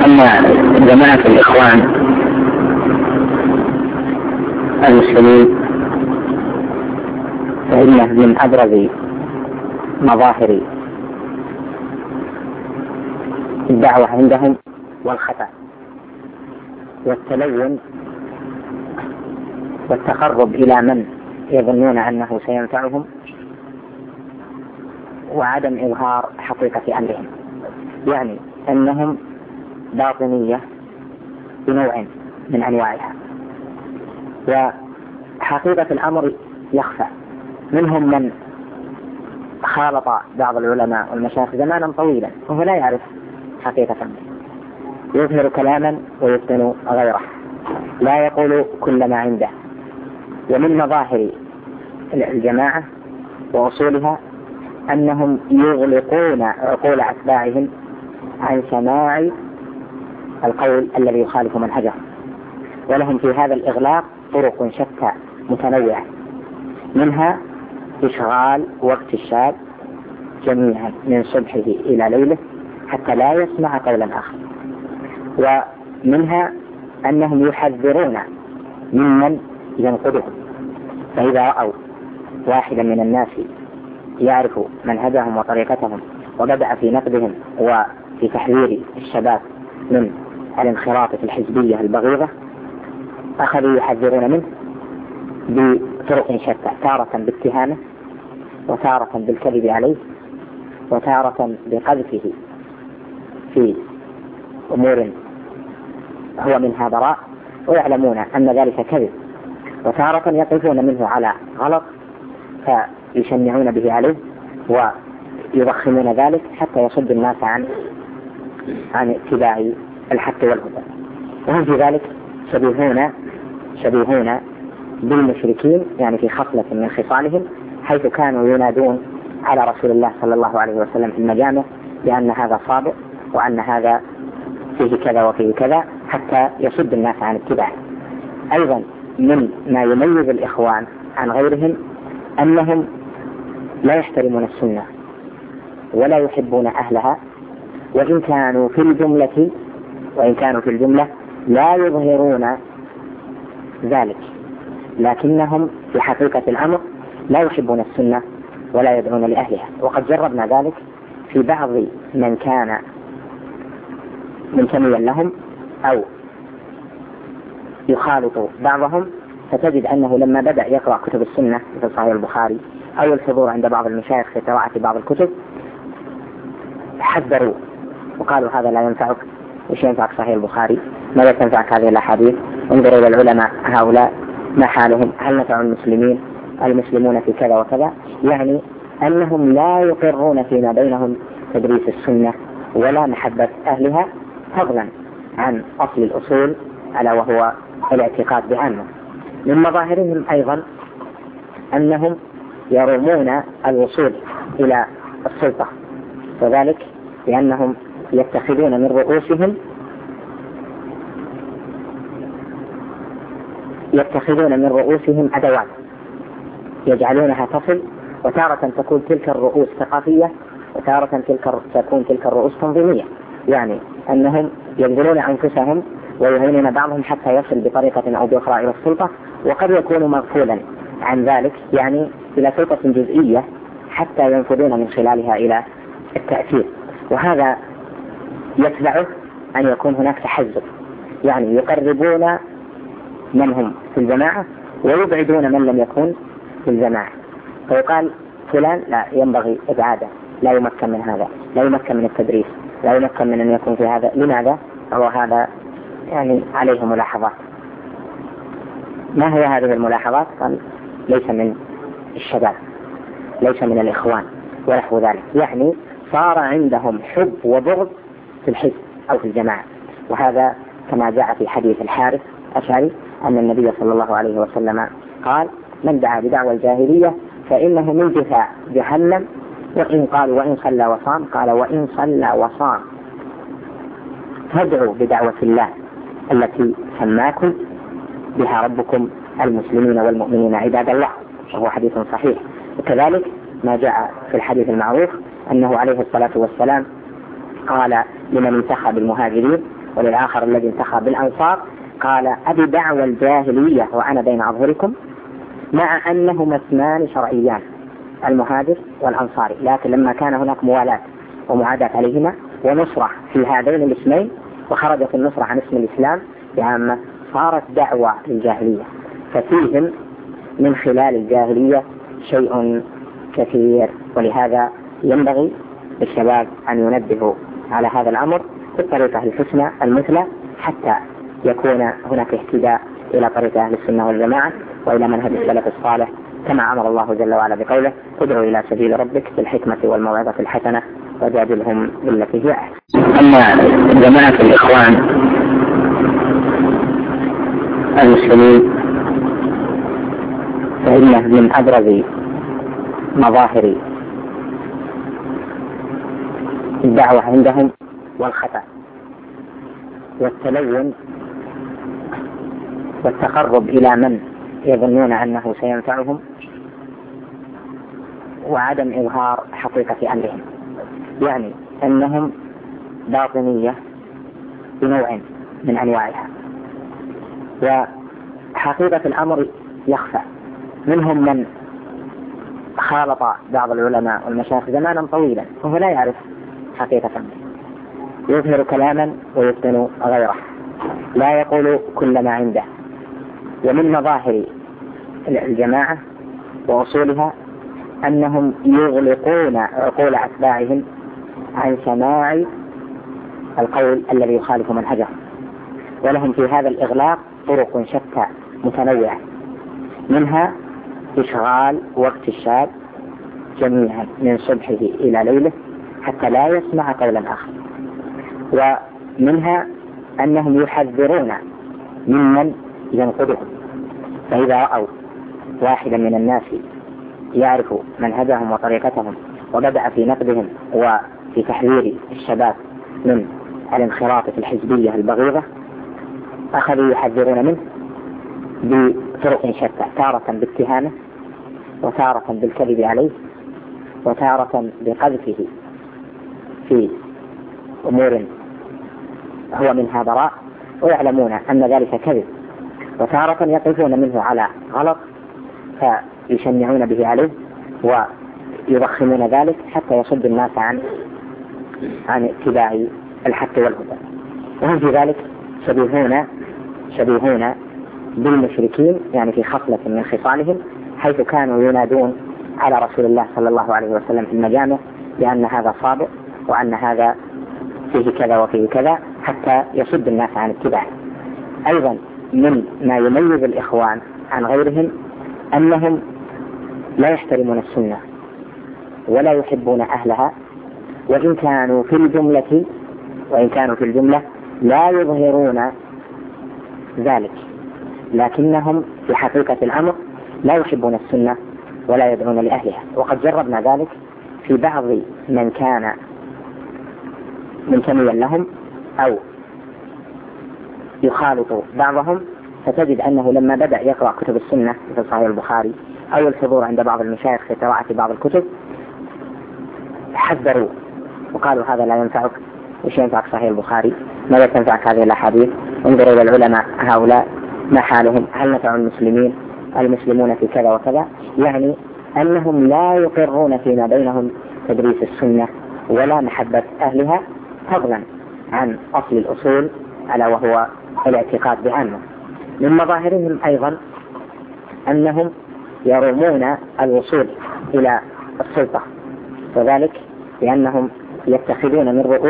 أما جماعة الإخوان المسلمين فإنه من أبرز مظاهر الدعوة عندهم والخطأ والتلون والتقرب إلى من يظنون أنه سينفعهم، وعدم إظهار حقيقة أمرهم، يعني أنهم باطنية بنوع من أنواعها، وحقيقة الأمر يخفى. منهم من خالط بعض العلماء والمشايخ زمانا طويلا وهو لا يعرف حقيقة أمره، يظهر كلاما ويبطن غيره، لا يقول كل ما عنده. ومن مظاهر الجماعة وأصولها أنهم يغلقون عقول أتباعهم عن سماع القول الذي يخالف منهجهم، ولهم في هذا الإغلاق طرق شتى متنوعة، منها إشغال وقت الشاب جميعا من صبحه إلى ليله حتى لا يسمع قولا آخر، ومنها أنهم يحذرون ممن ينقدهم، فإذا رأوا واحدا من الناس يعرف منهجهم وطريقتهم وبدأ في نقدهم وفي تحذير الشباب من الانخراط في الحزبية البغيضة، أخذوا يحذرون منه بطرق شتى، تارة باتهامه، وتارة بالكذب عليه، وتارة بقذفه في أمور هو منها براء ويعلمون أن ذلك كذب، وتارة يقفون منه على غلط فيشنعون به عليه ويضخمون ذلك حتى يصد الناس عن اتباع الحق والهدى. وهم في ذلك شبيهون بالمشركين، يعني في خصلة من خصالهم، حيث كانوا ينادون على رسول الله صلى الله عليه وسلم في المجامع بأن هذا صادق وأن هذا فيه كذا وفيه كذا حتى يصد الناس عن اتباعه. أيضا من ما يميز الإخوان عن غيرهم أنهم لا يحترمون السنة ولا يحبون أهلها، وإن كانوا في الجملة لا يظهرون ذلك، لكنهم في حقيقة الأمر لا يحبون السنة ولا يدعون لأهلها. وقد جربنا ذلك في بعض من كان منتميا لهم أو يخالط بعضهم، فتجد أنه لما بدأ يقرأ كتب السنة في صحيح البخاري أو الحضور عند بعض المشايخ في قراءة بعض الكتب حذروا وقالوا هذا لا ينفعك، وش ينفعك صحيح البخاري؟ ماذا تنفعك هذه الأحاديث؟ انظروا إلى العلماء هؤلاء ما حالهم؟ هل نفع المسلمون في كذا وكذا؟ يعني أنهم لا يقرون فيما بينهم تدريس السنة ولا محبة أهلها، فضلا عن أصل الأصول ألا وهو الاعتقاد بعامة. من مظاهرهم أيضا أنهم يرمون الوصول إلى السلطة، وذلك لأنهم يتخذون من رؤوسهم أدوات يجعلونها تصل، وتارة تكون تلك الرؤوس ثقافية وتارة تكون تلك الرؤوس تنظيمية، يعني أنهم يبذلون أنفسهم ويهينون بعضهم حتى يصل بطريقة أو بأخرى إلى السلطة، وقد يكون مغفولا عن ذلك يعني إلى سلطة جزئية حتى ينفذون من خلالها إلى التأثير. وهذا يتبعه أن يكون هناك تحزب، يعني يقربون من هم في الجماعة ويبعدون من لم يكن في الجماعة، فيقال فلان لا ينبغي إبعاده، لا يمكن من هذا، لا يمكن من التدريس، لا يمكن من أن يكون في هذا. لماذا؟ وهذا يعني عليه ملاحظات. ما هي هذه الملاحظات؟ قال ليس من الشباب، ليس من الإخوان ونحو ذلك، يعني صار عندهم حب وبغض في الحزب أو في الجماعة. وهذا كما جاء في حديث الحارث الأشعري أن النبي صلى الله عليه وسلم قال من دعا بدعوى الجاهلية فإنه من جثاء جهنم، وإن قال وإن صلى وصام، قال وإن صلى وصام. فادعوا بدعوة الله التي سماكم بها ربكم المسلمين والمؤمنين عباد الله، وهو حديث صحيح. وكذلك ما جاء في الحديث المعروف أنه عليه الصلاة والسلام قال لمن انتخب المهاجرين وللآخر الذي انتخب بالأنصار قال أبي دعوى الجاهلية وأنا بين أظهركم، مع أنهما اسمان شرعيان المهاجر والأنصاري، لكن لما كان هناك موالاة ومعاداة عليهما ونصرة في هذين الاسمين وخرجت النصرة عن اسم الإسلام بعامة صارت دعوة للجاهلية. ففيهم من خلال الجاهلية شيء كثير، ولهذا ينبغي للشباب أن ينبهوا على هذا الأمر بالطريقة الحسنى المثلى حتى يكون هناك اهتداء إلى طريق أهل السنة والجماعة وإلى منهج السلف الصالح، كما أمر الله جل وعلا بقوله ادعوا إلى سبيل ربك بالحكمة والموعظة الحسنة وجادلهم بالتي هي أحسن. أما جماعة الإخوان المسلمين فإنه من أبرز مظاهر الدعوة عندهم والخطأ والتلون والتقرب إلى من يظنون أنه سينفعهم وعدم إظهار حقيقة أمرهم، يعني أنهم باطنية بنوع من أنواعها وحقيقة الأمر يخفى. منهم من خالط بعض العلماء والمشايخ زمانا طويلا وهو لا يعرف حقيقة أمره، يظهر كلاما ويبطن غيره، لا يقول كل ما عنده. ومن مظاهر الجماعة وأصولها أنهم يغلقون عقول أتباعهم عن سماع القول الذي يخالف منهجهم، ولهم في هذا الإغلاق طرق شتى متنوعة، منها إشغال وقت الشاب جميعا من صبحه إلى ليله حتى لا يسمع قولا آخر، ومنها أنهم يحذرون ممن ينقدهم، فإذا رأوا واحدا من الناس يعرف منهجهم وطريقتهم وبدأ في نقدهم وفي تحذير الشباب من الانخراط في الحزبية البغيضة أخذوا يحذرون منه بطرق شتى، تارة باتهامه وتارة بالكذب عليه وتارة بقذفه في أمور هو منها براء ويعلمون أن ذلك كذب، وتارة يقفون منه على غلط فيشنعون به عليه ويضخمون ذلك حتى يصد الناس عن اتباع الحق والهدى. وهم في ذلك شبيهون بالمشركين، يعني في خصلة من خصالهم، حيث كانوا ينادون على رسول الله صلى الله عليه وسلم في المجامع بأن هذا صادق وأن هذا فيه كذا وفيه كذا حتى يصد الناس عن اتباعه. أيضا من ما يميز الإخوان عن غيرهم أنهم لا يحترمون السنة ولا يحبون أهلها، وإن كانوا في الجملة لا يظهرون ذلك، لكنهم في حقيقة الأمر لا يحبون السنة ولا يدعون لأهلها. وقد جربنا ذلك في بعض من كان منتميا لهم أو يخالط بعضهم، فتجد أنه لما بدأ يقرأ كتب السنة في صحيح البخاري أو الحضور عند بعض المشايخ في قراءة بعض الكتب حذروا وقالوا هذا لا ينفعك، وش ينفعك صحيح البخاري؟ ماذا تنفعك هذه الأحاديث؟ انظروا إلى العلماء هؤلاء ما حالهم؟ هل نفع المسلمون في كذا وكذا؟ يعني أنهم لا يقرون فيما بينهم تدريس السنة ولا محبة أهلها، فضلا عن أصل الأصول ألا وهو الاعتقاد بعامة. من مظاهرهم أيضا أنهم يرومون الوصول إلى السلطة، وذلك لأنهم يتخذون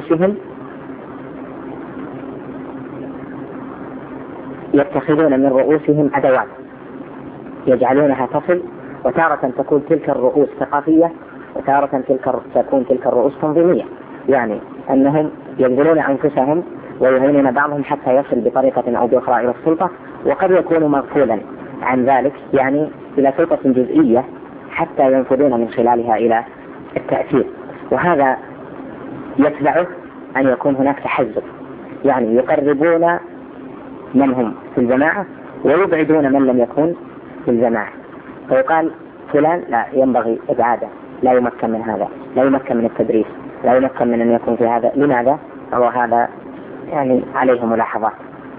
من رؤوسهم أدوات يجعلونها تصل، وتارة تكون تلك الرؤوس ثقافية وتارة تكون تلك الرؤوس تنظيمية، يعني أنهم يبذلون أنفسهم ويعينون بعضهم حتى يصل بطريقة أو بأخرى إلى السلطة، وقد يكون مغفولا عن ذلك يعني إلى سلطة جزئية حتى ينفذون من خلالها إلى التأثير. وهذا يتبعه أن يكون هناك تحزب، يعني يقربون من هم في الجماعة ويبعدون من لم يكن في الجماعة، فيقال فلان لا ينبغي إبعاده، لا يمكن من هذا، لا يمكن من التدريس، لا يمكن من أن يكون في هذا. لماذا؟ هو هذا يعني عليه ملاحظات.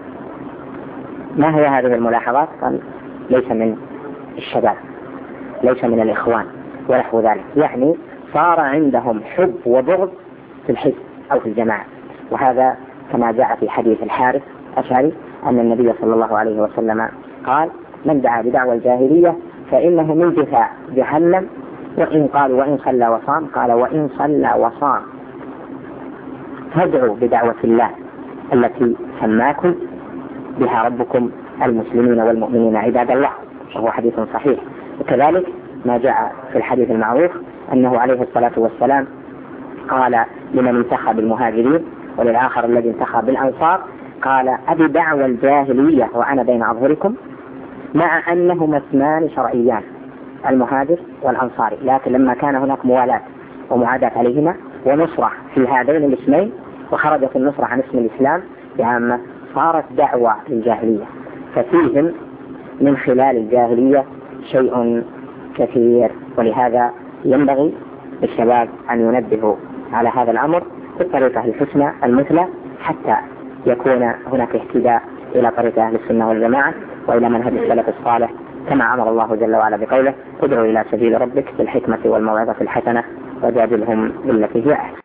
ما هي هذه الملاحظات؟ قال ليس من الشباب، ليس من الإخوان ونحو ذلك، يعني صار عندهم حب وبغض في الحزب أو في الجماعة. وهذا كما جاء في حديث الحارث الأشعري أن النبي صلى الله عليه وسلم قال: من دعا بدعوى الجاهلية فإنه من جثاء جهنم. وإن قال وإن صلى وصام، قال وإن صلى وصام. فادعوا بدعوة الله التي سماكم بها ربكم المسلمين والمؤمنين عباد الله، وهو حديث صحيح. وكذلك ما جاء في الحديث المعروف أنه عليه الصلاة والسلام قال لمن انتخى بالمهاجرين وللآخر الذي انتخى بالأنصار، قال: أبي دعوى الجاهلية وأنا بين أظهركم، مع أنهما اسمان شرعيان، المهاجر والأنصاري، لكن لما كان هناك موالاة ومعاداة عليهما ونصرة في هذين الاسمين، وخرجت النصرة عن اسم الإسلام بعامة، صارت دعوة للجاهلية. ففيهم من خلال الجاهلية شيء كثير، ولهذا ينبغي للشباب أن ينبهوا على هذا الأمر بالطريقة الحسنى المثلى، حتى يكون هناك اهتداء إلى طريق أهل السنة والجماعة وإلى منهج السلف الصالح، كما أمر الله جل وعلا بقوله: ادعوا إلى سبيل ربك بالحكمة والموعظة الحسنة وجادلهم بالتي هي أحسن.